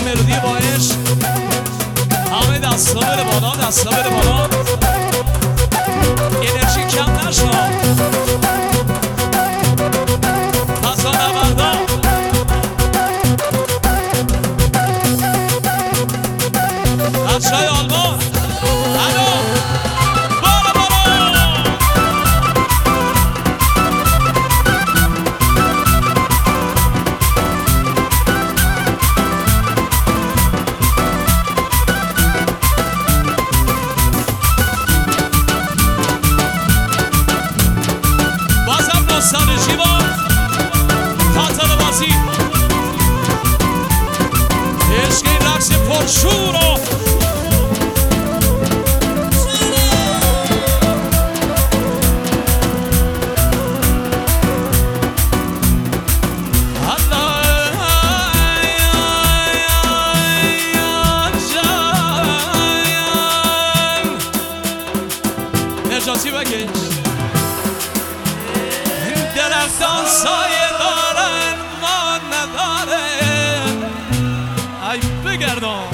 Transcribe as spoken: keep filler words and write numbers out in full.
ملودی با عشق. همه دستا بره بالا، دستا بره بالا، انرژی کم نشو. فضا نوردا بچه های آلمان الو بالا بالا. بازم نوستالژی با خاطر بازی، عشق این رقص پرشور و نجاتی بکش. درختان سایه دارن ما نداره، ای بگردان